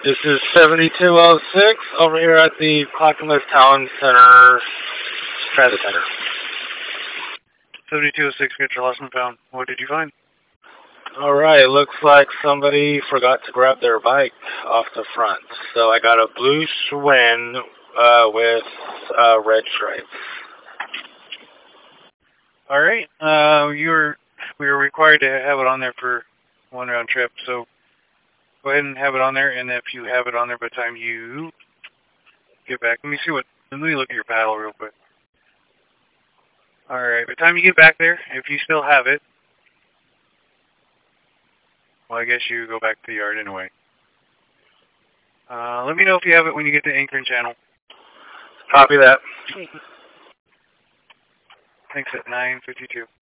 This is 7206 over here at the Clackamas Town Center Transit Center. 7206, get your lost and found. What did you find? Alright, looks like somebody forgot to grab their bike off the front. So I got a blue Schwinn with red stripes. Alright, we were required to have it on there for one round trip, so go ahead and have it on there, and if you have it on there by the time you get back, let me look at your paddle real quick. Alright, by the time you get back there, if you still have it, well, I guess you go back to the yard anyway. Let me know if you have it when you get to Anchoring Channel. Copy that. Thanks at 9:52.